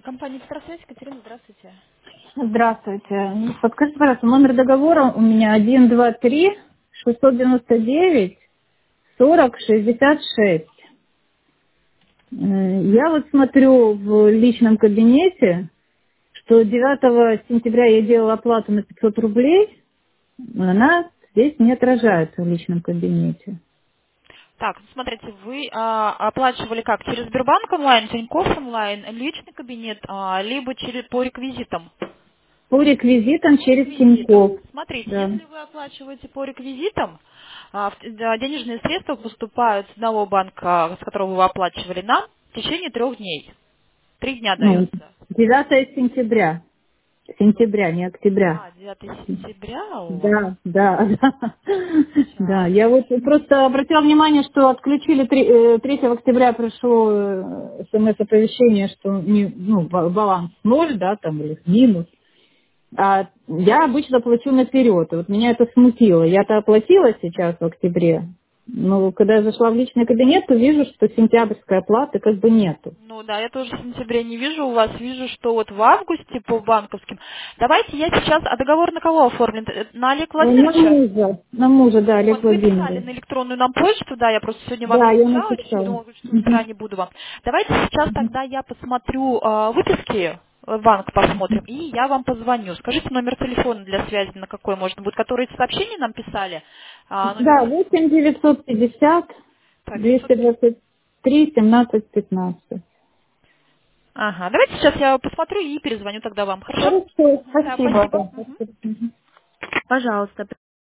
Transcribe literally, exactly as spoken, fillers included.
Компания «Петросвязь», Катерина, здравствуйте. Здравствуйте. Подскажите, пожалуйста, номер договора у меня один два три шестьсот девяносто девять сорок шестьдесят шесть. Э, Я вот смотрю в личном кабинете, что девятого сентября я делала оплату на пятьсот рублей, но она здесь не отражается в личном кабинете. Так, ну, смотрите, вы а, оплачивали как? Через Сбербанк онлайн, Тинькофф онлайн, личный кабинет, а, либо через, по реквизитам? По реквизитам По через реквизитам. Тинькофф. Смотрите, Да. если вы оплачиваете по реквизитам, а, в- да, денежные средства поступают с одного банка, с которого вы оплачивали, нам в течение трех дней. Три дня Ну, дается. девятого сентября. Сентября, не октября. А, девятого сентября у вас. Да, да, да. Да, Сейчас. я вот просто обратила внимание, что отключили три- э, третьего октября пришло э, смс-оповещение, что не, ну, ба- баланс ноль, да, там, или минус. А я обычно плачу наперед. И вот меня это смутило. Я-то оплатила сейчас в октябре, но когда я зашла в личный кабинет, то вижу, что сентябрьской оплаты как бы нету. Ну да, я тоже в сентябре не вижу у вас, вижу, что вот в августе по банковским. Давайте я сейчас, а договор на кого оформлен? Э, На Олега Э, На Владимировича? мужа, на мужа, да, Олег Вот, вы писали Владимирович. на электронную нам почту, да, я просто сегодня вам не Да, я отвечала, еще написала. думала, что с утра не буду вам. Давайте сейчас тогда я посмотрю э, выписки в банк посмотрим, и я вам позвоню. Скажите номер телефона для связи, на какой можно будет, который сообщение нам писали. А, номер Да, телефона. восемь девятьсот пятьдесят Так, девятьсот. двести двадцать три семнадцать пятнадцать. Ага, давайте сейчас я посмотрю и перезвоню тогда вам, хорошо? Хорошо, Мгм, да, спасибо. спасибо. Да, Мгм. спасибо. Мгм. Пожалуйста.